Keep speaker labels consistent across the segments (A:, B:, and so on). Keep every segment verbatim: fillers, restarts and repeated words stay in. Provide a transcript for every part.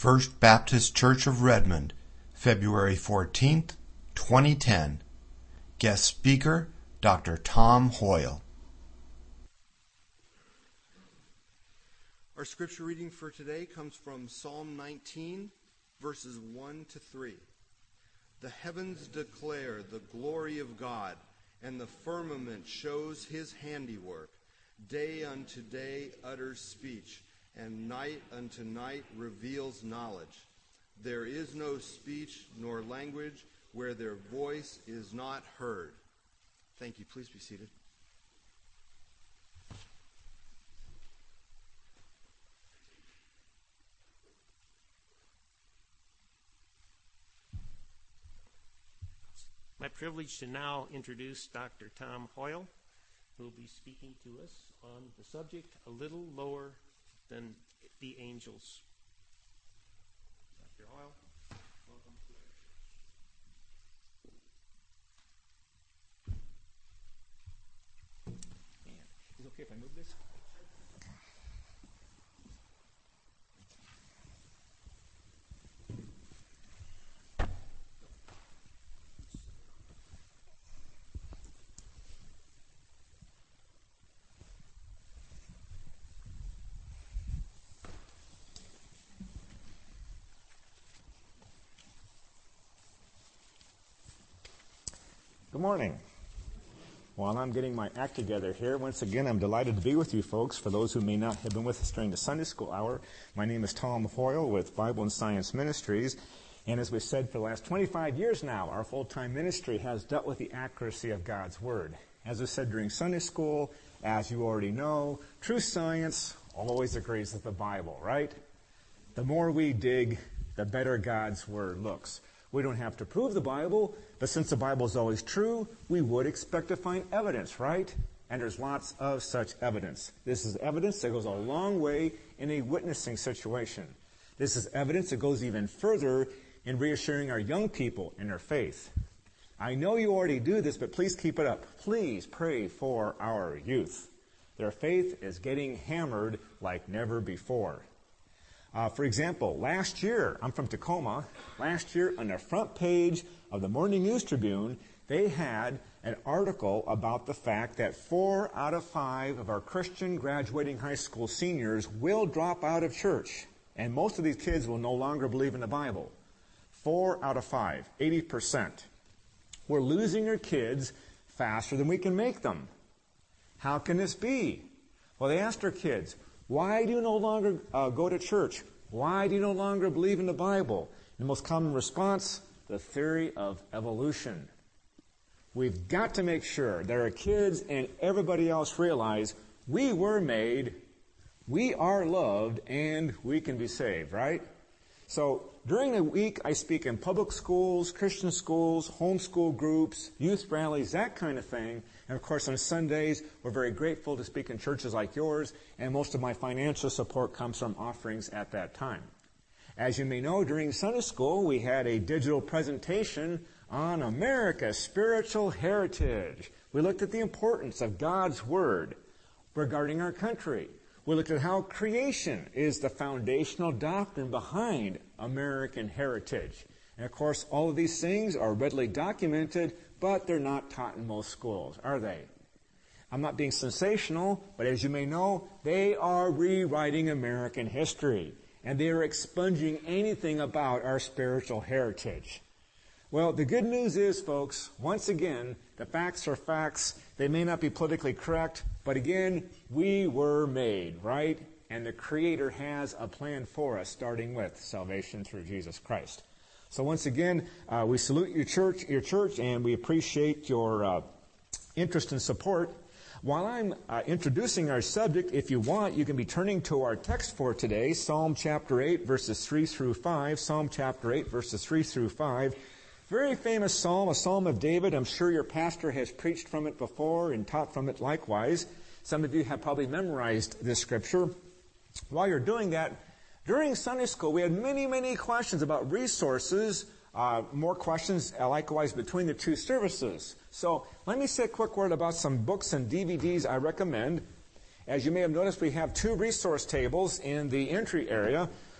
A: First Baptist Church of Redmond, February fourteenth, twenty ten. Guest speaker, Doctor Tom Hoyle.
B: Our scripture reading for today comes from Psalm nineteen, verses one to three. The heavens declare the glory of God, and the firmament shows his handiwork. Day unto day utters speech, and night unto night reveals knowledge. There is no speech nor language where their voice is not heard. Thank you. Please be seated.
C: My privilege to now introduce Doctor Tom Hoyle, who will be speaking to us on the subject, A Little Lower Than the Angels. Doctor Hoyle, welcome to our church. Man, is it okay if I move this?
D: Good morning. While I'm getting my act together here, once again, I'm delighted to be with you folks. For those who may not have been with us during the Sunday school hour, my name is Tom Hoyle with Bible and Science Ministries. And as we've said for the last twenty-five years now, our full-time ministry has dealt with the accuracy of God's Word. As I said during Sunday school, as you already know, true science always agrees with the Bible, right? The more we dig, the better God's Word looks. We don't have to prove the Bible, but since the Bible is always true, we would expect to find evidence, right? And there's lots of such evidence. This is evidence that goes a long way in a witnessing situation. This is evidence that goes even further in reassuring our young people in their faith. I know you already do this, but please keep it up. Please pray for our youth. Their faith is getting hammered like never before. Uh, for example, last year, I'm from Tacoma, last year on the front page of the Morning News Tribune, they had an article about the fact that four out of five of our Christian graduating high school seniors will drop out of church. And most of these kids will no longer believe in the Bible. Four out of five, eighty percent. We're losing our kids faster than we can make them. How can this be? Well, they asked our kids, why do you no longer uh, go to church? Why do you no longer believe in the Bible? The most common response, the theory of evolution. We've got to make sure that our kids and everybody else realize we were made, we are loved, and we can be saved, right? So during the week, I speak in public schools, Christian schools, homeschool groups, youth rallies, that kind of thing. And of course, on Sundays, we're very grateful to speak in churches like yours, and most of my financial support comes from offerings at that time. As you may know, during Sunday school, we had a digital presentation on America's spiritual heritage. We looked at the importance of God's Word regarding our country. We looked at how creation is the foundational doctrine behind American heritage. And of course, all of these things are readily documented, but they're not taught in most schools, are they? I'm not being sensational, but as you may know, they are rewriting American history, and they are expunging anything about our spiritual heritage. Well, the good news is, folks, once again, the facts are facts. They may not be politically correct, but again, we were made, right? And the Creator has a plan for us, starting with salvation through Jesus Christ. So once again, uh, we salute your church, your church, and we appreciate your uh, interest and support. While I'm uh, introducing our subject, if you want, you can be turning to our text for today, Psalm chapter eight, verses three through five. Psalm chapter eight, verses three through five. Very famous psalm, a psalm of David. I'm sure your pastor has preached from it before and taught from it likewise. Some of you have probably memorized this scripture. While you're doing that, during Sunday school, we had many, many questions about resources, uh, more questions uh, likewise between the two services. So let me say a quick word about some books and D V Ds I recommend. As you may have noticed, we have two resource tables in the entry area.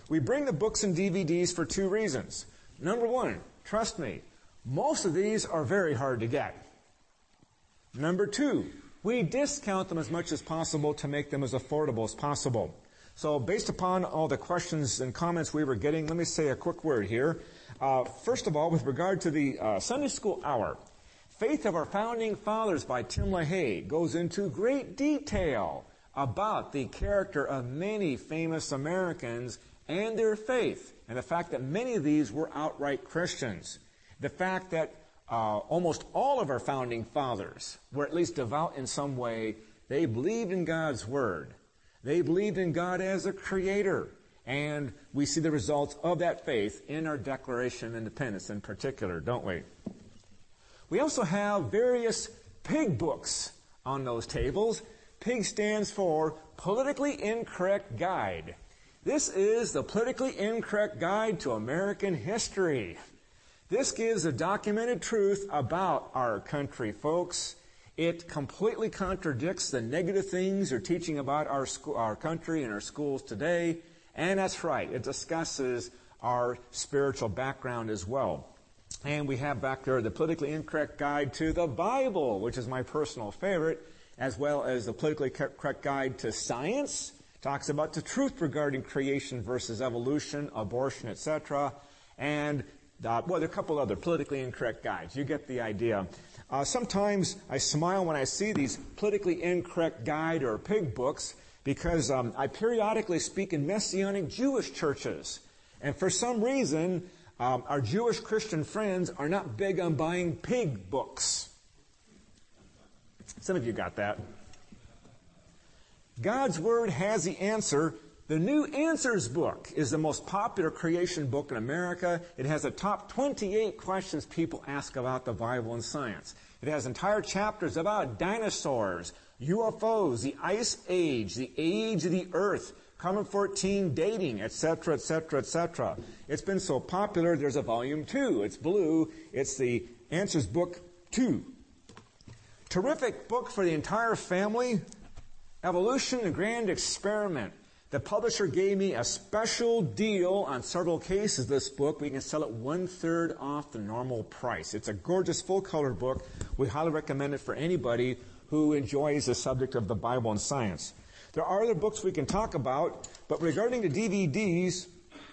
D: We bring the books and D V Ds for two reasons. Number one, trust me, most of these are very hard to get. Number two, we discount them as much as possible to make them as affordable as possible. So based upon all the questions and comments we were getting, let me say a quick word here. Uh, first of all, with regard to the uh, Sunday School Hour, Faith of Our Founding Fathers by Tim LaHaye goes into great detail about the character of many famous Americans and their faith, and the fact that many of these were outright Christians. The fact that uh, almost all of our founding fathers were at least devout in some way. They believed in God's Word. They believed in God as a creator. And we see the results of that faith in our Declaration of Independence in particular, don't we? We also have various pig books on those tables. PIG stands for Politically Incorrect Guide. This is the Politically Incorrect Guide to American History. This gives a documented truth about our country, folks. It completely contradicts the negative things they're teaching about our school, our country and our schools today. And that's right, it discusses our spiritual background as well. And we have back there the Politically Incorrect Guide to the Bible, which is my personal favorite, as well as the Politically Correct Guide to Science. Talks about the truth regarding creation versus evolution, abortion, et cetera. And, uh, well, there are a couple other politically incorrect guides. You get the idea. Uh, sometimes I smile when I see these politically incorrect guide or pig books because um, I periodically speak in Messianic Jewish churches. And for some reason, um, our Jewish Christian friends are not big on buying pig books. Some of you got that. God's Word has the answer. The New Answers book is the most popular creation book in America. It has the top twenty-eight questions people ask about the Bible and science. It has entire chapters about dinosaurs, U F Os, the Ice Age, the age of the Earth, Carbon fourteen dating, et cetera, et cetera, et cetera. It's been so popular, there's a volume two. It's blue. It's the Answers book two. Terrific book for the entire family. Evolution, a Grand Experiment. The publisher gave me a special deal on several cases of this book. We can sell it one-third off the normal price. It's a gorgeous full-color book. We highly recommend it for anybody who enjoys the subject of the Bible and science. There are other books we can talk about, but regarding the D V Ds,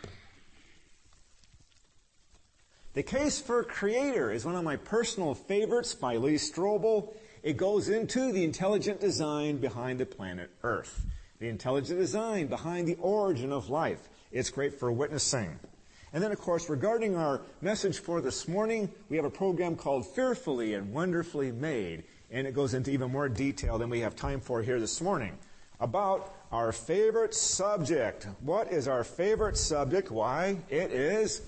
D: The Case for Creator is one of my personal favorites by Lee Strobel. It goes into the intelligent design behind the planet Earth. The intelligent design behind the origin of life. It's great for witnessing. And then, of course, regarding our message for this morning, we have a program called Fearfully and Wonderfully Made. And it goes into even more detail than we have time for here this morning. About our favorite subject. What is our favorite subject? Why, it is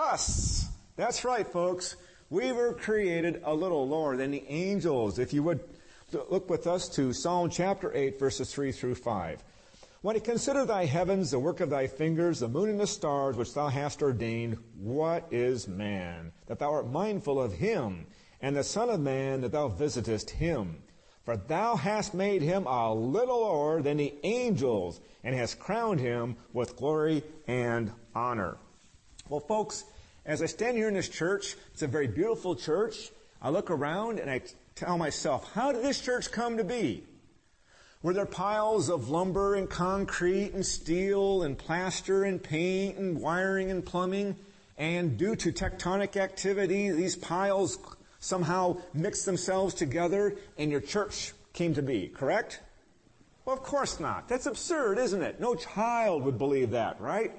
D: us. That's right, folks. We were created a little lower than the angels. If you would look with us to Psalm chapter eight, verses three through five. When I consider thy heavens, the work of thy fingers, the moon and the stars which thou hast ordained, what is man, that thou art mindful of him, and the Son of Man, that thou visitest him? For thou hast made him a little lower than the angels, and hast crowned him with glory and honor. Well, folks, as I stand here in this church, it's a very beautiful church. I look around and I tell myself, how did this church come to be? Were there piles of lumber and concrete and steel and plaster and paint and wiring and plumbing? And due to tectonic activity, these piles somehow mixed themselves together and your church came to be, correct? Well, of course not. That's absurd, isn't it? No child would believe that, right?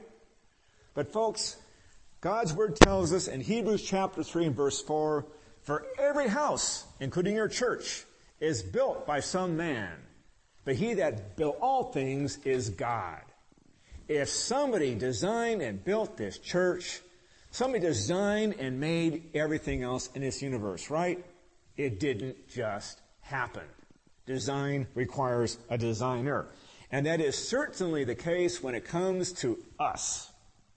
D: But folks, God's Word tells us in Hebrews chapter three and verse four, for every house, including your church, is built by some man. But he that built all things is God. If somebody designed and built this church, somebody designed and made everything else in this universe, right? It didn't just happen. Design requires a designer. And that is certainly the case when it comes to us.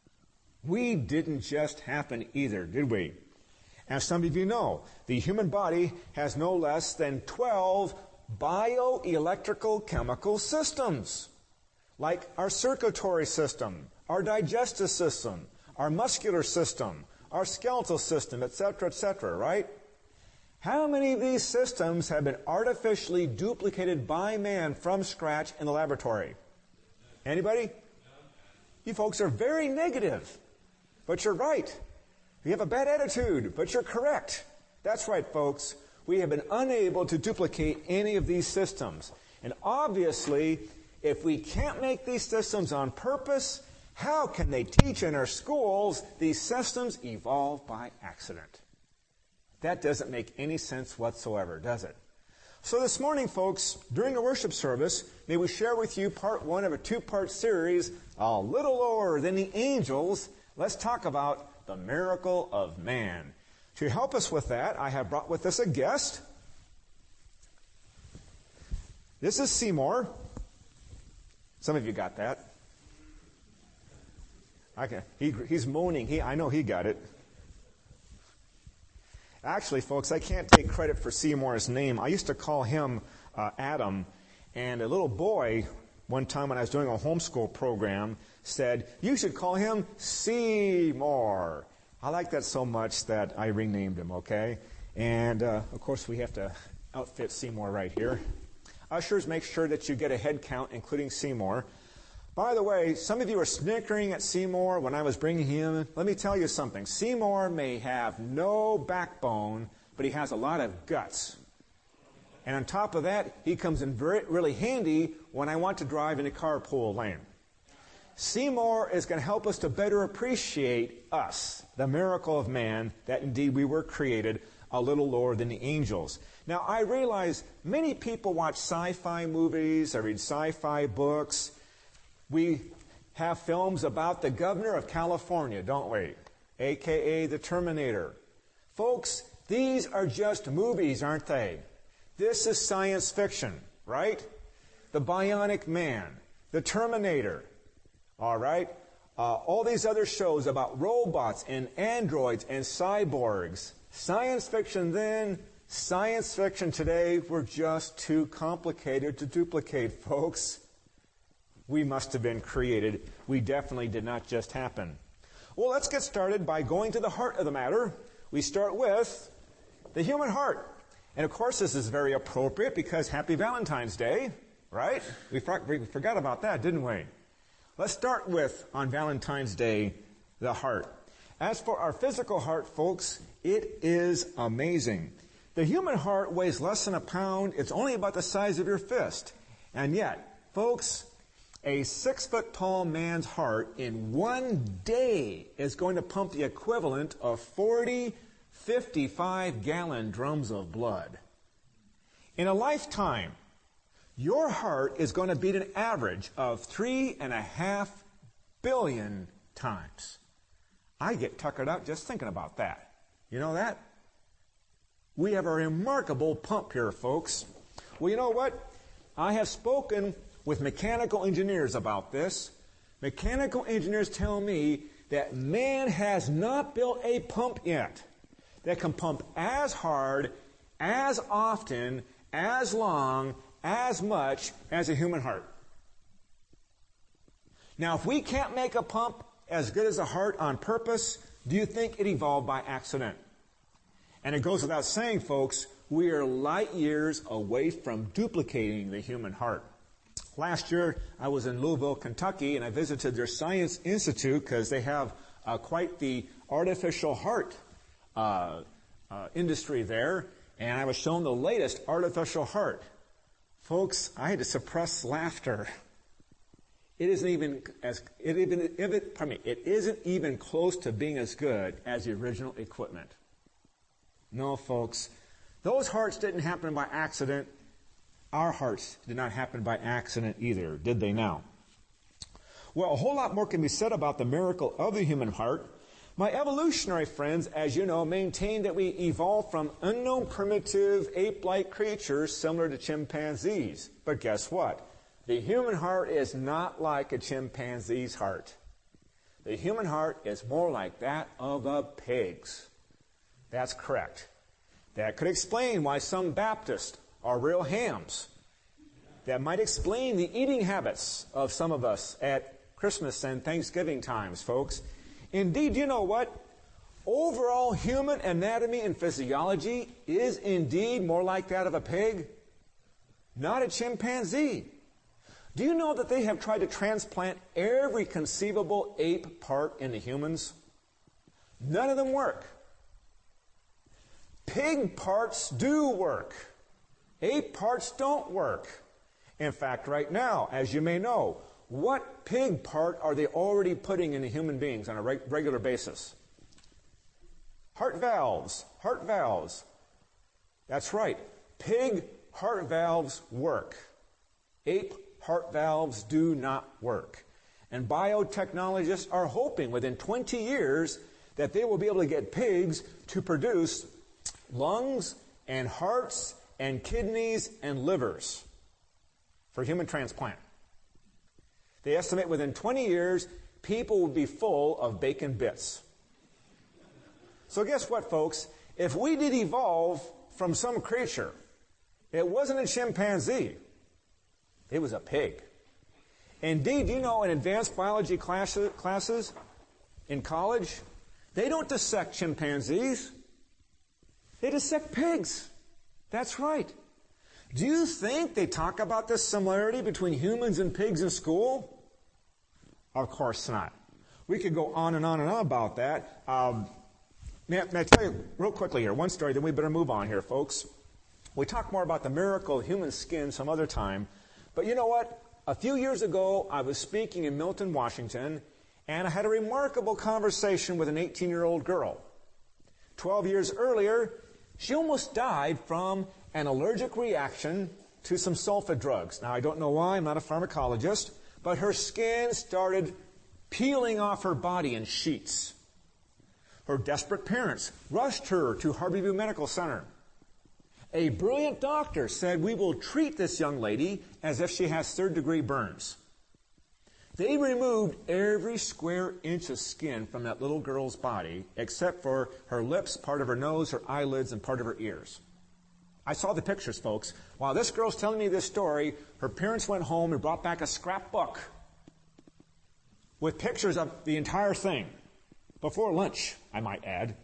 D: We didn't just happen either, did we? As some of you know, the human body has no less than twelve bioelectrical chemical systems, like our circulatory system, our digestive system, our muscular system, our skeletal system, et cetera, et cetera, right? How many of these systems have been artificially duplicated by man from scratch in the laboratory? Anybody? You folks are very negative, but you're right. You have a bad attitude, but you're correct. That's right, folks. We have been unable to duplicate any of these systems. And obviously, if we can't make these systems on purpose, how can they teach in our schools these systems evolve by accident? That doesn't make any sense whatsoever, does it? So this morning, folks, during the worship service, may we share with you part one of a two-part series, A Little Lower Than the Angels. Let's talk about the miracle of man. To help us with that, I have brought with us a guest. This is Seymour. Some of you got that. I can, he, he's moaning. He, I know he got it. Actually, folks, I can't take credit for Seymour's name. I used to call him uh, Adam, and a little boy, one time when I was doing a homeschool program, said, you should call him Seymour. I like that so much that I renamed him, okay? And, uh, of course, we have to outfit Seymour right here. Ushers, make sure that you get a head count, including Seymour. By the way, some of you are snickering at Seymour when I was bringing him in. Let me tell you something. Seymour may have no backbone, but he has a lot of guts. And on top of that, he comes in very, really handy when I want to drive in a carpool lane. Seymour is going to help us to better appreciate us, the miracle of man, that indeed we were created a little lower than the angels. Now, I realize many people watch sci-fi movies, or read sci-fi books. We have films about the governor of California, don't we? A K A the Terminator. Folks, these are just movies, aren't they? This is science fiction, right? The Bionic Man, the Terminator, all right? Uh, all these other shows about robots and androids and cyborgs. Science fiction then, science fiction today, were just too complicated to duplicate, folks. We must have been created. We definitely did not just happen. Well, let's get started by going to the heart of the matter. We start with the human heart. And of course, this is very appropriate because Happy Valentine's Day, right? We, for- we forgot about that, didn't we? Let's start with, on Valentine's Day, the heart. As for our physical heart, folks, it is amazing. The human heart weighs less than a pound. It's only about the size of your fist. And yet, folks, a six-foot-tall man's heart in one day is going to pump the equivalent of forty fifty-five-gallon drums of blood. In a lifetime, your heart is going to beat an average of three and a half billion times. I get tuckered out just thinking about that. You know that? We have a remarkable pump here, folks. Well, you know what? I have spoken with mechanical engineers about this. Mechanical engineers tell me that man has not built a pump yet that can pump as hard, as often, as long, as much as a human heart. Now, if we can't make a pump as good as a heart on purpose, do you think it evolved by accident? And it goes without saying, folks, we are light years away from duplicating the human heart. Last year, I was in Louisville, Kentucky, and I visited their Science Institute because they have uh, quite the artificial heart uh, uh, industry there, and I was shown the latest artificial heart. Folks, I had to suppress laughter. It isn't even as it even if it pardon me, it isn't even close to being as good as the original equipment. No, folks, those hearts didn't happen by accident. Our hearts did not happen by accident either, did they now? Well, a whole lot more can be said about the miracle of the human heart. My evolutionary friends, as you know, maintain that we evolved from unknown primitive ape-like creatures similar to chimpanzees. But guess what? The human heart is not like a chimpanzee's heart. The human heart is more like that of a pig's. That's correct. That could explain why some Baptists are real hams. That might explain the eating habits of some of us at Christmas and Thanksgiving times, folks. Indeed, you know what? Overall human anatomy and physiology is indeed more like that of a pig, not a chimpanzee. Do you know that they have tried to transplant every conceivable ape part into humans? None of them work. Pig parts do work. Ape parts don't work. In fact, right now, as you may know, what pig part are they already putting into human beings on a reg- regular basis? Heart valves. Heart valves. That's right. Pig heart valves work. Ape heart valves do not work. And biotechnologists are hoping within twenty years that they will be able to get pigs to produce lungs and hearts and kidneys and livers for human transplant. They estimate within twenty years, people will be full of bacon bits. So guess what, folks? If we did evolve from some creature, it wasn't a chimpanzee. It was a pig. Indeed, you know, in advanced biology classes, classes in college, they don't dissect chimpanzees. They dissect pigs. That's right. Do you think they talk about this similarity between humans and pigs in school? Of course not. We could go on and on and on about that. Um, may, I, may I tell you real quickly here, one story, then we better move on here, folks. We talk more about the miracle of human skin some other time. But you know what? A few years ago, I was speaking in Milton, Washington, and I had a remarkable conversation with an eighteen-year-old girl. Twelve years earlier, she almost died from an allergic reaction to some sulfa drugs. Now, I don't know why, I'm not a pharmacologist, but her skin started peeling off her body in sheets. Her desperate parents rushed her to Harborview Medical Center. A brilliant doctor said, we will treat this young lady as if she has third-degree burns. They removed every square inch of skin from that little girl's body, except for her lips, part of her nose, her eyelids, and part of her ears. I saw the pictures, folks. While this girl's telling me this story, her parents went home and brought back a scrapbook with pictures of the entire thing. Before lunch, I might add.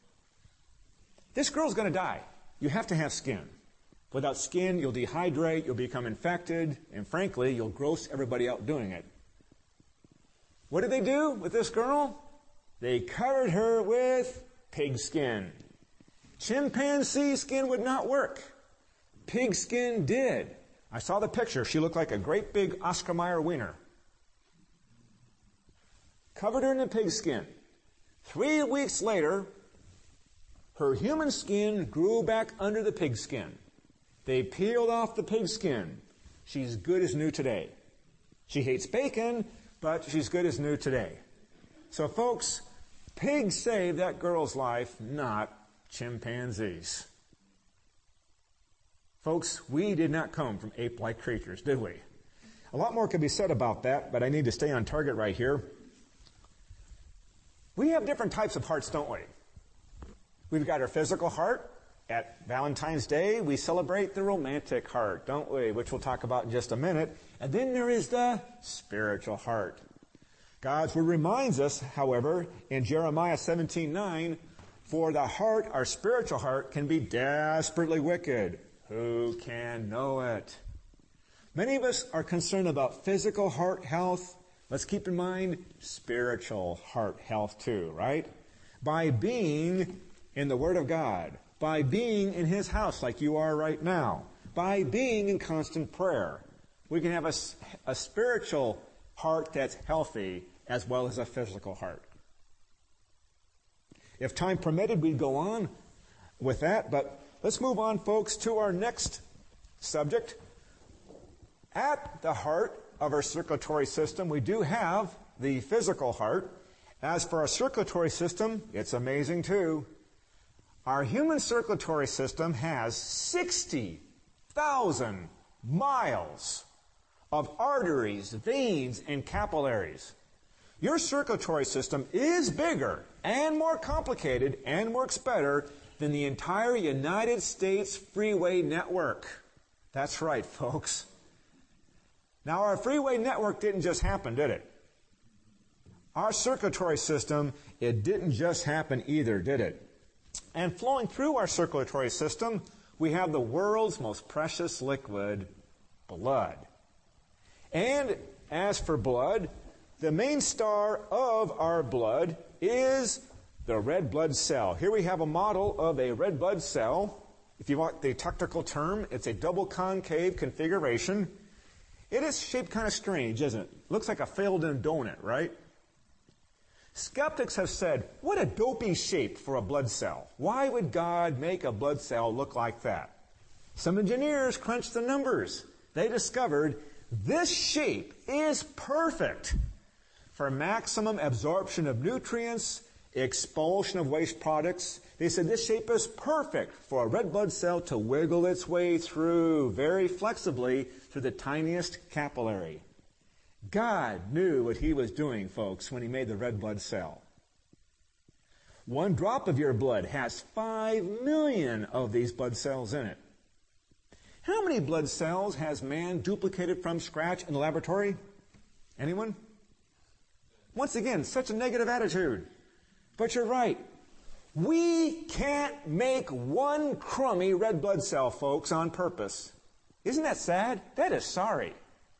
D: This girl's going to die. You have to have skin. Without skin, you'll dehydrate, you'll become infected, and frankly, you'll gross everybody out doing it. What did they do with this girl? They covered her with pig skin. Chimpanzee skin would not work. Pig skin did. I saw the picture. She looked like a great big Oscar Mayer wiener. Covered her in the pig skin. Three weeks later, her human skin grew back under the pig skin. They peeled off the pig skin. She's good as new today. She hates bacon, but she's good as new today. So, folks, pigs saved that girl's life, not chimpanzees. Folks, we did not come from ape-like creatures, did we? A lot more could be said about that, but I need to stay on target right here. We have different types of hearts, don't we? We've got our physical heart. At Valentine's Day, we celebrate the romantic heart, don't we? Which we'll talk about in just a minute. And then there is the spiritual heart. God's word reminds us, however, in Jeremiah seventeen nine, for the heart, our spiritual heart, can be desperately wicked. Who can know it? Many of us are concerned about physical heart health. Let's keep in mind spiritual heart health too, right? By being in the Word of God, by being in His house like you are right now, by being in constant prayer, we can have a, a spiritual heart that's healthy as well as a physical heart. If time permitted, we'd go on with that, but let's move on, folks, to our next subject. At the heart of our circulatory system, we do have the physical heart. As for our circulatory system, it's amazing too. Our human circulatory system has sixty thousand miles of arteries, veins, and capillaries. Your circulatory system is bigger and more complicated and works better than the entire United States freeway network. That's right, folks. Now, our freeway network didn't just happen, did it? Our circulatory system, it didn't just happen either, did it? And flowing through our circulatory system, we have the world's most precious liquid, blood. And as for blood, the main star of our blood is the red blood cell. Here we have a model of a red blood cell. If you want the technical term, it's a double concave configuration. It is shaped kind of strange, isn't it? Looks like a failed-in donut, right? Skeptics have said, what a dopey shape for a blood cell. Why would God make a blood cell look like that? Some engineers crunched the numbers. They discovered this shape is perfect for maximum absorption of nutrients, expulsion of waste products. They said this shape is perfect for a red blood cell to wiggle its way through very flexibly through the tiniest capillary. God knew what he was doing, folks, when he made the red blood cell. One drop of your blood has five million of these blood cells in it. How many blood cells has man duplicated from scratch in the laboratory? Anyone? Once again, such a negative attitude. But you're right. We can't make one crummy red blood cell, folks, on purpose. Isn't that sad? That is sorry.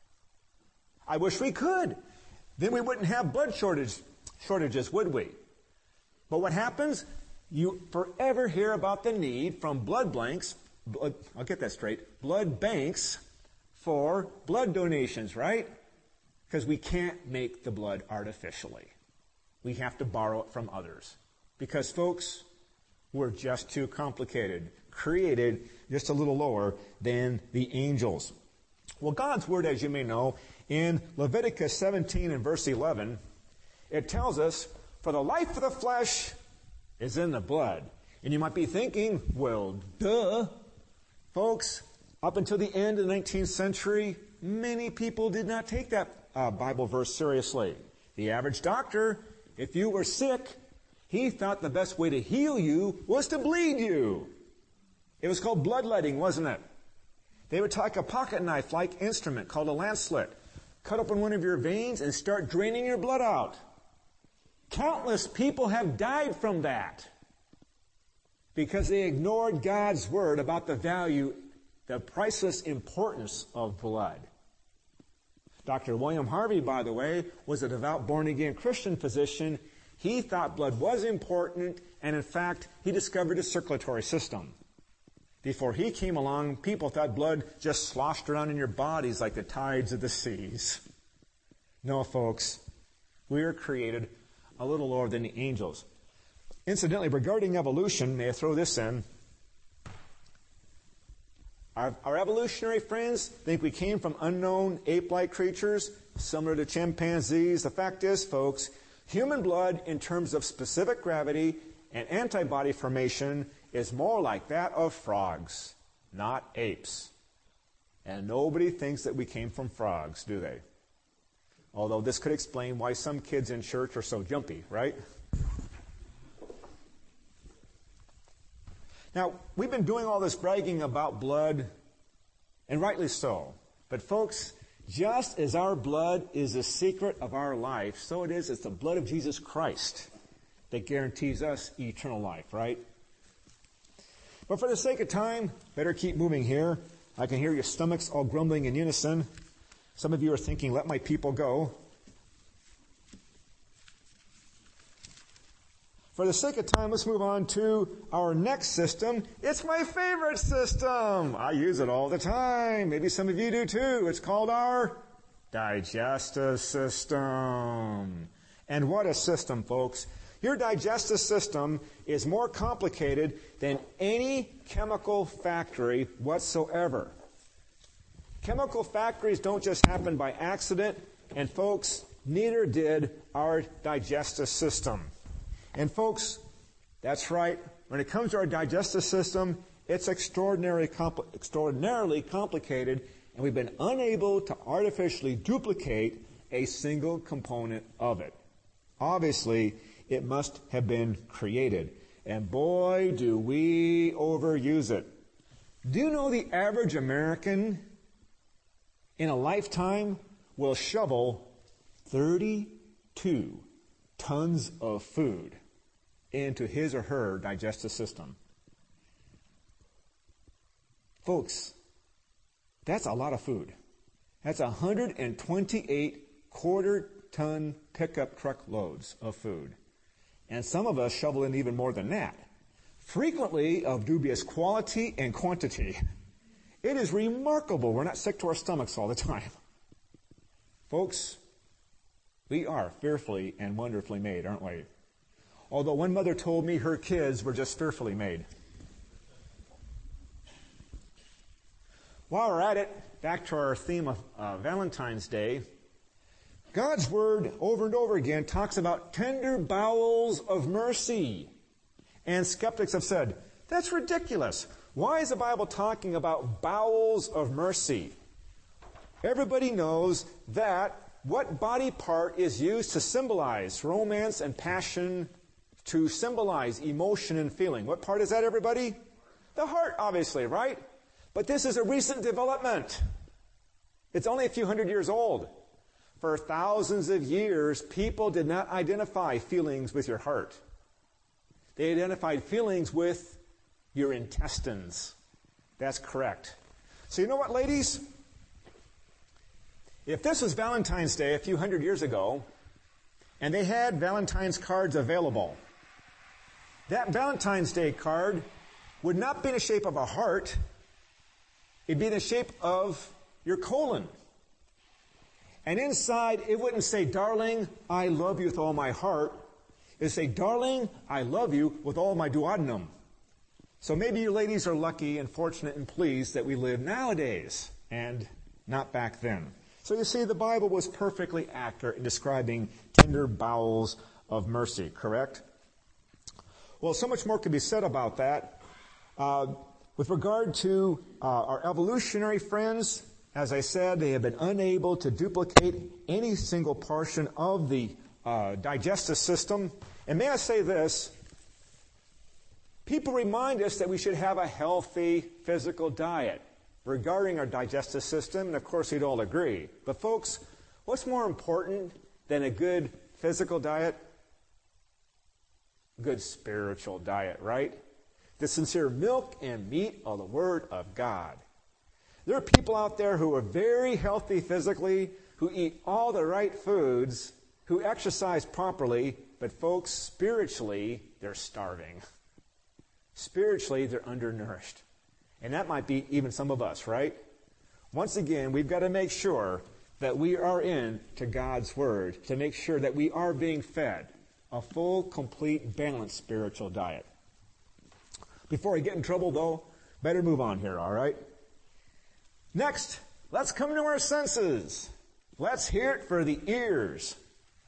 D: I wish we could. Then we wouldn't have blood shortage, shortages, would we? But what happens? You forever hear about the need from blood banks, blood, I'll get that straight, blood banks for blood donations, right? Because we can't make the blood artificially. We have to borrow it from others. Because, folks, we're just too complicated, created just a little lower than the angels. Well, God's Word, as you may know, in Leviticus seventeen and verse eleven, it tells us, for the life of the flesh is in the blood. And you might be thinking, well, duh. Folks, up until the end of the nineteenth century, many people did not take that uh, Bible verse seriously. The average doctor, if you were sick, he thought the best way to heal you was to bleed you. It was called bloodletting, wasn't it? They would take a pocket knife-like instrument called a lancet, cut open one of your veins and start draining your blood out. Countless people have died from that because they ignored God's Word about the value, the priceless importance of blood. Doctor William Harvey, by the way, was a devout born-again Christian physician. He thought blood was important, and in fact, he discovered a circulatory system. Before he came along, people thought blood just sloshed around in your bodies like the tides of the seas. No, folks, we are created a little lower than the angels. Incidentally, regarding evolution, may I throw this in? Our, our evolutionary friends think we came from unknown ape-like creatures, similar to chimpanzees. The fact is, folks, human blood, in terms of specific gravity and antibody formation, is more like that of frogs, not apes. And nobody thinks that we came from frogs, do they? Although this could explain why some kids in church are so jumpy, right? Now, we've been doing all this bragging about blood, and rightly so. But folks, just as our blood is the secret of our life, so it is, it's the blood of Jesus Christ that guarantees us eternal life, right? But for the sake of time, better keep moving here. I can hear your stomachs all grumbling in unison. Some of you are thinking, let my people go. For the sake of time, let's move on to our next system. It's my favorite system. I use it all the time. Maybe some of you do too. It's called our digestive system. And what a system, folks. Your digestive system is more complicated than any chemical factory whatsoever. Chemical factories don't just happen by accident, and folks, neither did our digestive system. And folks, that's right, when it comes to our digestive system, it's extraordinarily, compl- extraordinarily complicated, and we've been unable to artificially duplicate a single component of it. Obviously, it must have been created. And boy, do we overuse it. Do you know the average American in a lifetime will shovel thirty-two tons of food into his or her digestive system. Folks, that's a lot of food. That's one hundred twenty-eight quarter-ton pickup truck loads of food. And some of us shovel in even more than that. Frequently of dubious quality and quantity. It is remarkable we're not sick to our stomachs all the time. Folks, we are fearfully and wonderfully made, aren't we? Although one mother told me her kids were just fearfully made. While we're at it, back to our theme of uh, Valentine's Day, God's Word over and over again talks about tender bowels of mercy. And skeptics have said, that's ridiculous. Why is the Bible talking about bowels of mercy? Everybody knows that what body part is used to symbolize romance and passion, to symbolize emotion and feeling? What part is that, everybody? The heart, obviously, right? But this is a recent development. It's only a few hundred years old. For thousands of years, people did not identify feelings with your heart. They identified feelings with your intestines. That's correct. So you know what, ladies? If this was Valentine's Day a few hundred years ago, and they had Valentine's cards available, that Valentine's Day card would not be in the shape of a heart. It'd be in the shape of your colon. And inside, it wouldn't say, darling, I love you with all my heart. It'd say, darling, I love you with all my duodenum. So maybe you ladies are lucky and fortunate and pleased that we live nowadays and not back then. So you see, the Bible was perfectly accurate in describing tender bowels of mercy, correct? Well, so much more could be said about that. Uh, with regard to uh, our evolutionary friends, as I said, they have been unable to duplicate any single portion of the uh, digestive system. And may I say this? People remind us that we should have a healthy physical diet regarding our digestive system, and of course we'd all agree. But folks, what's more important than a good physical diet? Good spiritual diet, right? The sincere milk and meat of the Word of God. There are people out there who are very healthy physically, who eat all the right foods, who exercise properly, but folks, spiritually, they're starving. Spiritually, they're undernourished. And that might be even some of us, right? Once again, we've got to make sure that we are in to God's Word, to make sure that we are being fed a full, complete, balanced spiritual diet. Before I get in trouble, though, better move on here, all right? Next, let's come to our senses. Let's hear it for the ears.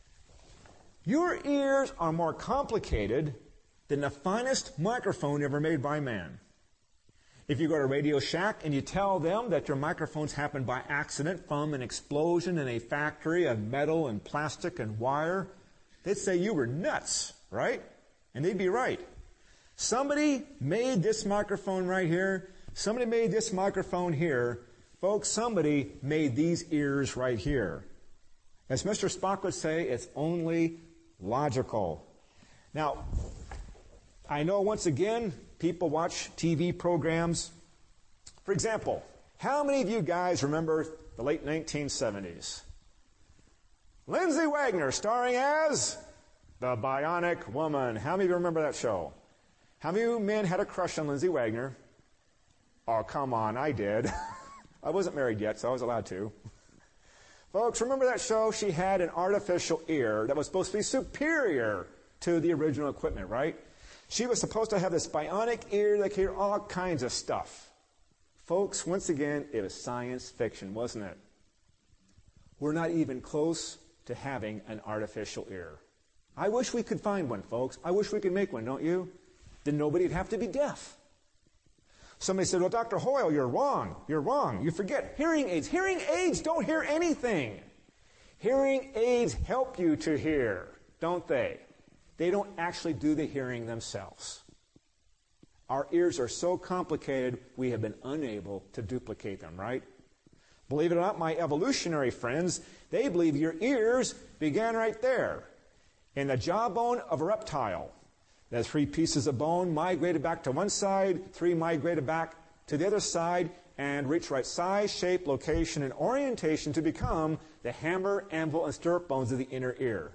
D: Your ears are more complicated than the finest microphone ever made by man. If you go to Radio Shack and you tell them that your microphones happened by accident from an explosion in a factory of metal and plastic and wire, they'd say you were nuts, right? And they'd be right. Somebody made this microphone right here. Somebody made this microphone here. Folks, somebody made these ears right here. As Mister Spock would say, it's only logical. Now, I know once again, people watch T V programs. For example, how many of you guys remember the late nineteen seventies? Lindsay Wagner starring as the Bionic Woman. How many of you remember that show? How many of you men had a crush on Lindsay Wagner? Oh, come on, I did. I wasn't married yet, so I was allowed to. Folks, remember that show? She had an artificial ear that was supposed to be superior to the original equipment, right? She was supposed to have this bionic ear that could hear all kinds of stuff. Folks, once again, it was science fiction, wasn't it? We're not even close to having an artificial ear. I wish we could find one, folks. I wish we could make one, don't you? Then nobody'd have to be deaf. Somebody said, well, Doctor Hoyle, you're wrong. You're wrong. You forget hearing aids. Hearing aids don't hear anything. Hearing aids help you to hear, don't they? They don't actually do the hearing themselves. Our ears are so complicated, we have been unable to duplicate them, right? Believe it or not, my evolutionary friends, they believe your ears began right there. in the jawbone of a reptile. The three pieces of bone migrated back to one side, three migrated back to the other side, and reach right size, shape, location, and orientation to become the hammer, anvil, and stirrup bones of the inner ear.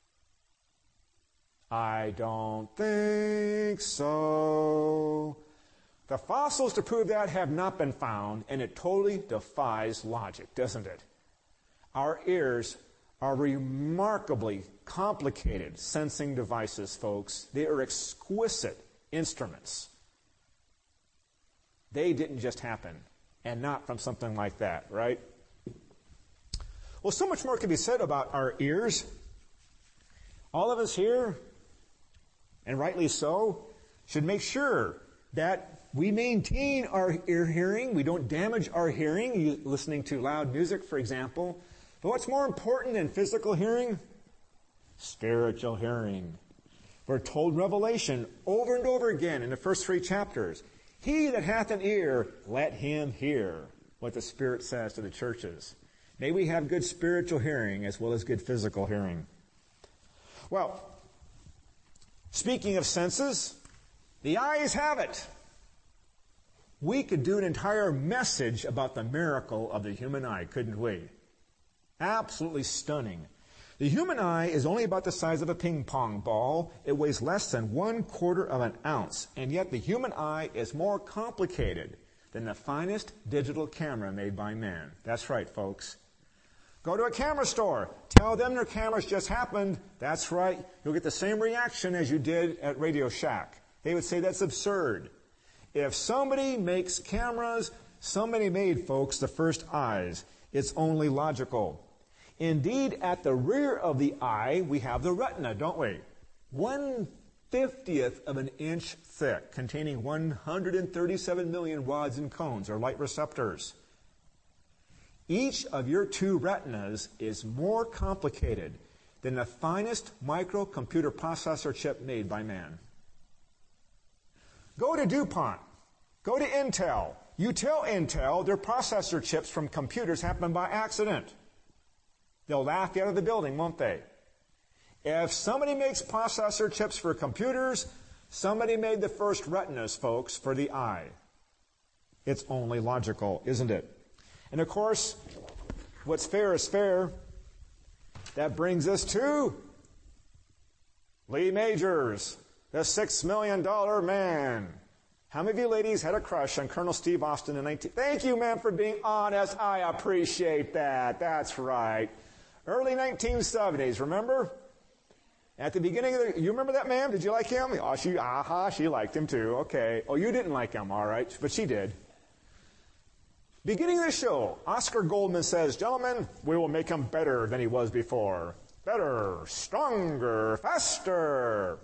D: I don't think so. The fossils to prove that have not been found, and it totally defies logic, doesn't it? Our ears are remarkably complicated sensing devices, folks. They are exquisite instruments. They didn't just happen, and not from something like that, right? Well, so much more can be said about our ears. All of us here, and rightly so, should make sure that we maintain our ear hearing. We don't damage our hearing, listening to loud music, for example. But what's more important than physical hearing? Spiritual hearing. We're told in Revelation over and over again in the first three chapters, he that hath an ear, let him hear what the Spirit says to the churches. May we have good spiritual hearing as well as good physical hearing. Well, speaking of senses, the eyes have it. We could do an entire message about the miracle of the human eye, couldn't we? Absolutely stunning. The human eye is only about the size of a ping pong ball. It weighs less than one quarter of an ounce. And yet the human eye is more complicated than the finest digital camera made by man. That's right, folks. Go to a camera store. Tell them their cameras just happened. That's right. You'll get the same reaction as you did at Radio Shack. They would say that's absurd. If somebody makes cameras, somebody made, folks, the first eyes. It's only logical. Indeed, at the rear of the eye, we have the retina, don't we? One fiftieth of an inch thick, containing one hundred thirty-seven million rods and cones, or light receptors. Each of your two retinas is more complicated than the finest microcomputer processor chip made by man. Go to DuPont. Go to Intel. You tell Intel their processor chips from computers happened by accident. They'll laugh you out of the building, won't they? If somebody makes processor chips for computers, somebody made the first retinas, folks, for the eye. It's only logical, isn't it? And of course, what's fair is fair. That brings us to Lee Majors, the six million dollar man. How many of you ladies had a crush on Colonel Steve Austin in nineteen... Thank you, ma'am, for being honest. I appreciate that. That's right. Early nineteen seventies, remember? At the beginning of the... You remember that, ma'am? Did you like him? Oh, she... Aha, she liked him too. Okay. Oh, you didn't like him, all right. But she did. Beginning of the show, Oscar Goldman says, gentlemen, we will make him better than he was before. Better, stronger, faster.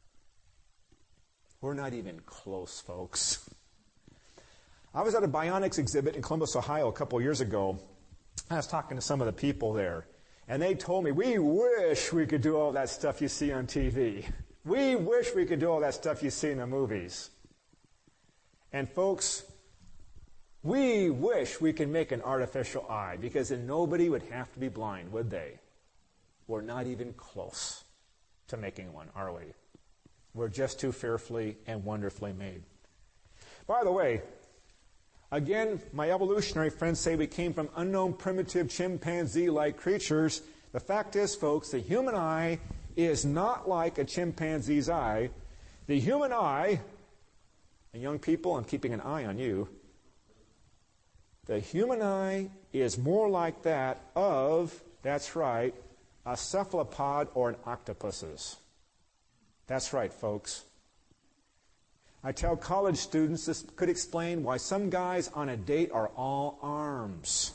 D: We're not even close, folks. I was at a bionics exhibit in Columbus, Ohio a couple years ago. I was talking to some of the people there, and they told me, we wish we could do all that stuff you see on T V. We wish we could do all that stuff you see in the movies. And folks, we wish we could make an artificial eye, because then nobody would have to be blind, would they? We're not even close to making one, are we? We're just too fearfully and wonderfully made. By the way, again, my evolutionary friends say we came from unknown primitive chimpanzee-like creatures. The fact is, folks, the human eye is not like a chimpanzee's eye. The human eye, and young people, I'm keeping an eye on you, the human eye is more like that of, that's right, a cephalopod or an octopus's. That's right, folks. I tell college students this could explain why some guys on a date are all arms.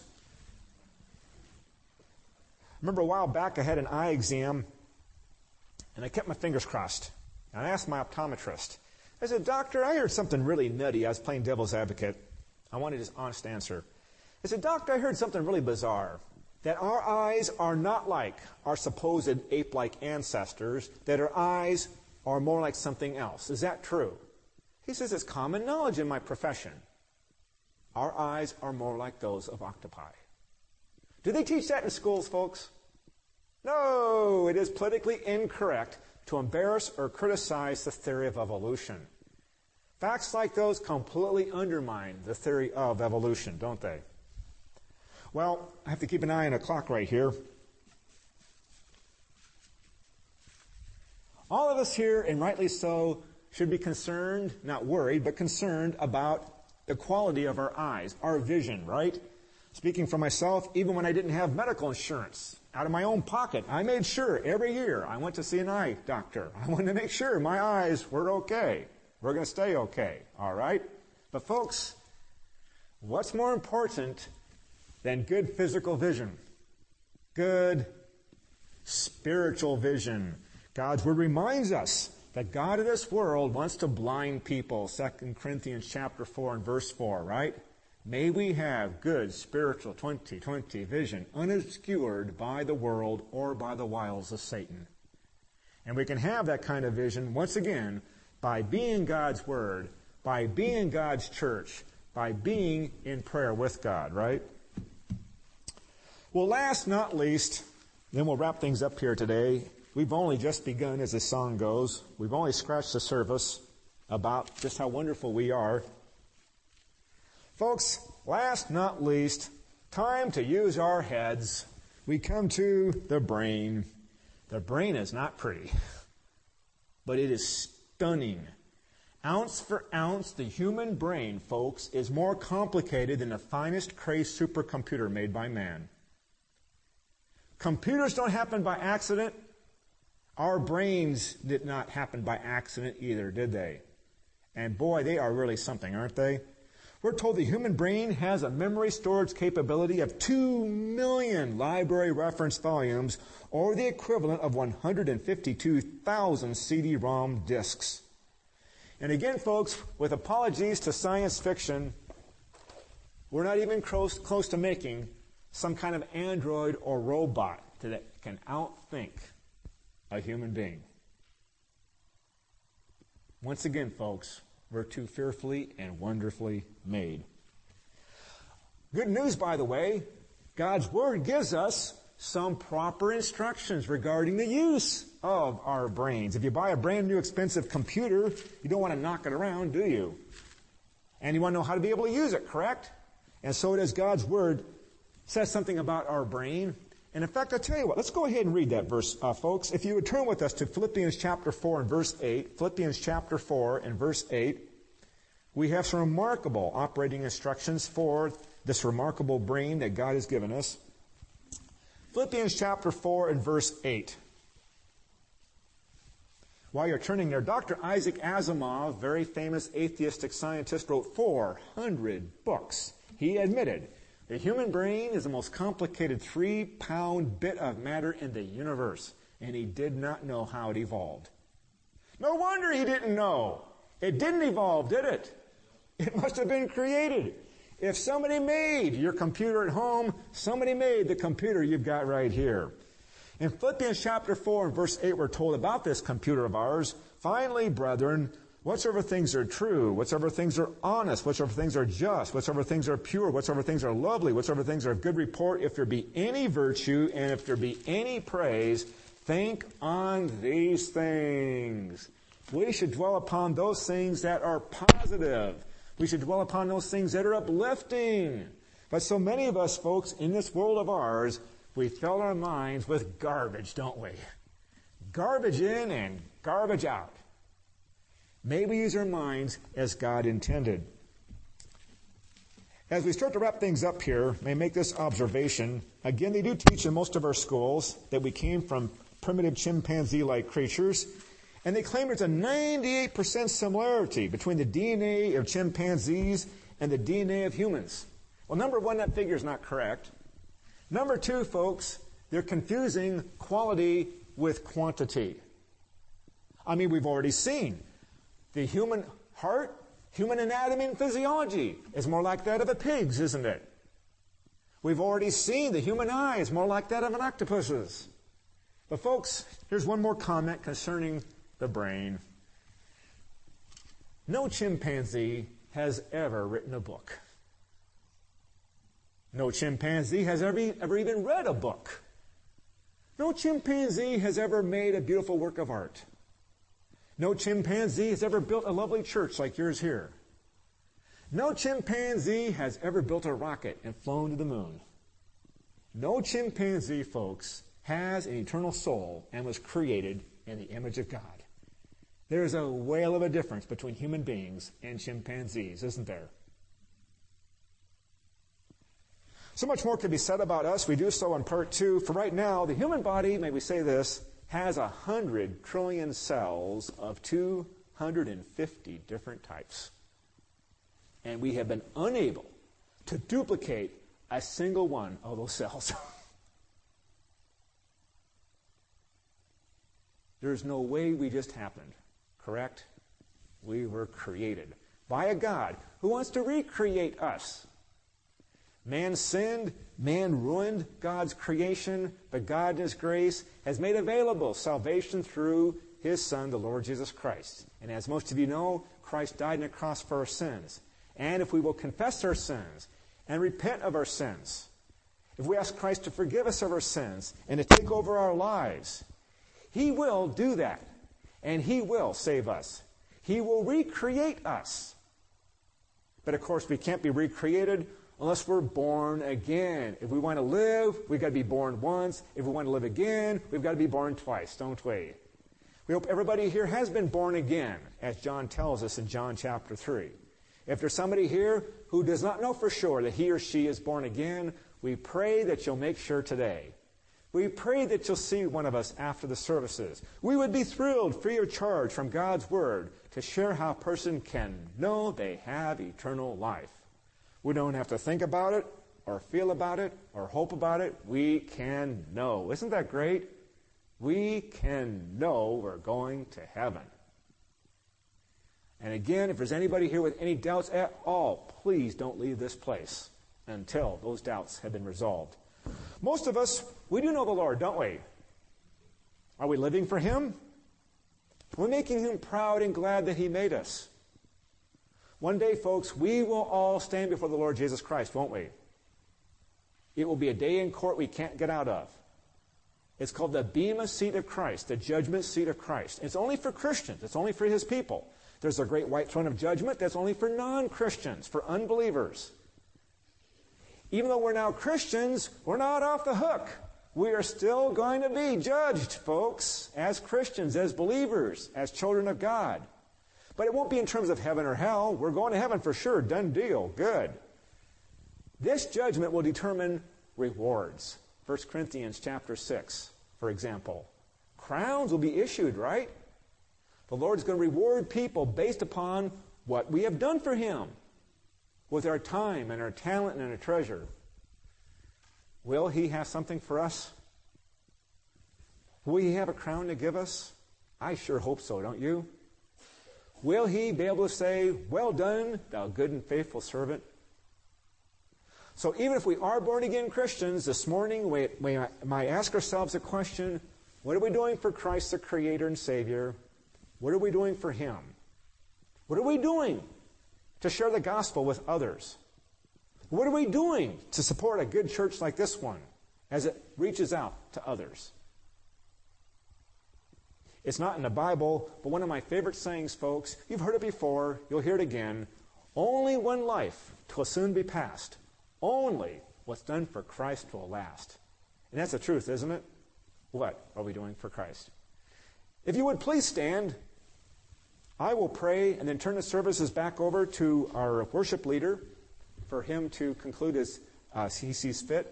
D: Remember a while back I had an eye exam, and I kept my fingers crossed. And I asked my optometrist. I said, Doctor, I heard something really nutty. I was playing devil's advocate. I wanted his honest answer. I said, Doctor, I heard something really bizarre. That our eyes are not like our supposed ape-like ancestors, that our eyes are more like something else. Is that true? He says, it's common knowledge in my profession. Our eyes are more like those of octopi. Do they teach that in schools, folks? No, it is politically incorrect to embarrass or criticize the theory of evolution. Facts like those completely undermine the theory of evolution, don't they? Well, I have to keep an eye on the clock right here. All of us here, and rightly so, should be concerned, not worried, but concerned about the quality of our eyes, our vision, right? Speaking for myself, even when I didn't have medical insurance, out of my own pocket, I made sure every year I went to see an eye doctor. I wanted to make sure my eyes were okay. We're going to stay okay, all right? But folks, what's more important than good physical vision? Good spiritual vision. God's word reminds us that God of this world wants to blind people. Second Corinthians chapter four and verse four, right? May we have good spiritual twenty twenty vision, unobscured by the world or by the wiles of Satan. And we can have that kind of vision, once again, by being God's word, by being God's church, by being in prayer with God, right? Well, last not least, then we'll wrap things up here today. We've only just begun, as the song goes. We've only scratched the surface about just how wonderful we are. Folks, last not least, time to use our heads. We come to the brain. The brain is not pretty, but it is stunning. Ounce for ounce, the human brain, folks, is more complicated than the finest Cray supercomputer made by man. Computers don't happen by accident. Our brains did not happen by accident either, did they? And boy, they are really something, aren't they? We're told the human brain has a memory storage capability of two million library reference volumes, or the equivalent of one hundred fifty-two thousand C D ROM disks. And again, folks, with apologies to science fiction, we're not even close, close to making some kind of android or robot that can outthink a human being. Once again, folks, we're too fearfully and wonderfully made. Good news, by the way, God's Word gives us some proper instructions regarding the use of our brains. If you buy a brand new expensive computer, you don't want to knock it around, do you? And you want to know how to be able to use it, correct? And so does God's Word says something about our brain. And in fact, I'll tell you what, let's go ahead and read that verse, uh, folks. If you would turn with us to Philippians chapter four and verse eight, Philippians chapter four and verse eight, we have some remarkable operating instructions for this remarkable brain that God has given us. Philippians chapter four and verse eight. While you're turning there, Doctor Isaac Asimov, very famous atheistic scientist, wrote four hundred books. He admitted the human brain is the most complicated three-pound bit of matter in the universe, and he did not know how it evolved. No wonder he didn't know. It didn't evolve, did it? It must have been created. If somebody made your computer at home, somebody made the computer you've got right here. In Philippians chapter four and verse eight, we're told about this computer of ours. Finally, brethren, whatsoever things are true, whatsoever things are honest, whatsoever things are just, whatsoever things are pure, whatsoever things are lovely, whatsoever things are of good report, if there be any virtue and if there be any praise, think on these things. We should dwell upon those things that are positive. We should dwell upon those things that are uplifting. But so many of us, folks, in this world of ours, we fill our minds with garbage, don't we? Garbage in and garbage out. May we use our minds as God intended. As we start to wrap things up here, may I make this observation. Again, they do teach in most of our schools that we came from primitive chimpanzee-like creatures, and they claim there's a ninety-eight percent similarity between the D N A of chimpanzees and the D N A of humans. Well, number one, that figure is not correct. Number two, folks, they're confusing quality with quantity. I mean, we've already seen the human heart, human anatomy and physiology is more like that of a pig's, isn't it? We've already seen the human eye is more like that of an octopus's. But folks, here's one more comment concerning the brain. No chimpanzee has ever written a book. No chimpanzee has ever, ever even read a book. No chimpanzee has ever made a beautiful work of art. No chimpanzee has ever built a lovely church like yours here. No chimpanzee has ever built a rocket and flown to the moon. No chimpanzee, folks, has an eternal soul and was created in the image of God. There is a whale of a difference between human beings and chimpanzees, isn't there? So much more could be said about us. We do so in part two. For right now, the human body, may we say this, has a hundred trillion cells of two hundred fifty different types. And we have been unable to duplicate a single one of those cells. There's no way we just happened, correct? We were created by a God who wants to recreate us. Man sinned, man ruined God's creation, but God in His grace has made available salvation through His Son, the Lord Jesus Christ. And as most of you know, Christ died on a cross for our sins. And if we will confess our sins and repent of our sins, if we ask Christ to forgive us of our sins and to take over our lives, He will do that. And He will save us. He will recreate us. But of course, we can't be recreated unless we're born again. If we want to live, we've got to be born once. If we want to live again, we've got to be born twice, don't we? We hope everybody here has been born again, as John tells us in John chapter three. If there's somebody here who does not know for sure that he or she is born again, we pray that you'll make sure today. We pray that you'll see one of us after the services. We would be thrilled, free of charge, from God's Word to share how a person can know they have eternal life. We don't have to think about it, or feel about it, or hope about it. We can know. Isn't that great? We can know we're going to heaven. And again, if there's anybody here with any doubts at all, please don't leave this place until those doubts have been resolved. Most of us, we do know the Lord, don't we? Are we living for Him? We're making Him proud and glad that He made us. One day, folks, we will all stand before the Lord Jesus Christ, won't we? It will be a day in court we can't get out of. It's called the Bema seat of Christ, the judgment seat of Christ. It's only for Christians. It's only for His people. There's a great white throne of judgment that's only for non-Christians, for unbelievers. Even though we're now Christians, we're not off the hook. We are still going to be judged, folks, as Christians, as believers, as children of God. But it won't be in terms of heaven or hell. We're going to heaven for sure. Done deal. Good. This judgment will determine rewards. First Corinthians chapter six, for example. Crowns will be issued, right? The Lord's going to reward people based upon what we have done for Him with our time and our talent and our treasure. Will He have something for us? Will He have a crown to give us? I sure hope so, don't you? Will He be able to say, "Well done, thou good and faithful servant"? So even if we are born-again Christians, this morning we, we might ask ourselves a question: what are we doing for Christ the Creator and Savior? What are we doing for Him? What are we doing to share the gospel with others? What are we doing to support a good church like this one as it reaches out to others? It's not in the Bible, but one of my favorite sayings, folks, you've heard it before, you'll hear it again: only one life will soon be past. Only what's done for Christ will last. And that's the truth, isn't it? What are we doing for Christ? If you would please stand, I will pray and then turn the services back over to our worship leader for him to conclude as uh, he sees fit.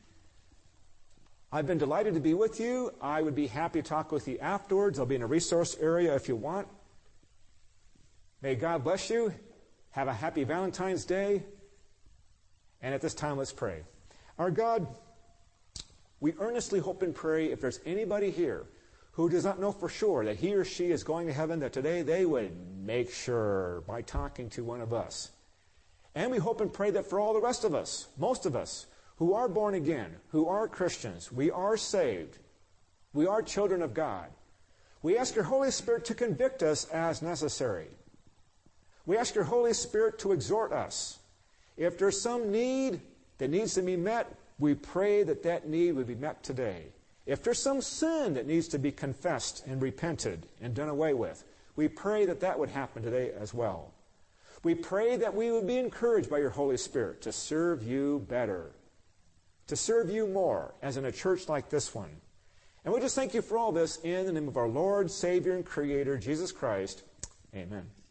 D: I've been delighted to be with you. I would be happy to talk with you afterwards. I'll be in a resource area if you want. May God bless you. Have a happy Valentine's Day. And at this time, let's pray. Our God, we earnestly hope and pray if there's anybody here who does not know for sure that he or she is going to heaven, that today they would make sure by talking to one of us. And we hope and pray that for all the rest of us, most of us, who are born again, who are Christians, we are saved, we are children of God. We ask your Holy Spirit to convict us as necessary. We ask your Holy Spirit to exhort us. If there's some need that needs to be met, we pray that that need would be met today. If there's some sin that needs to be confessed and repented and done away with, we pray that that would happen today as well. We pray that we would be encouraged by your Holy Spirit to serve you better, to serve you more, as in a church like this one. And we just thank you for all this in the name of our Lord, Savior, and Creator, Jesus Christ. Amen.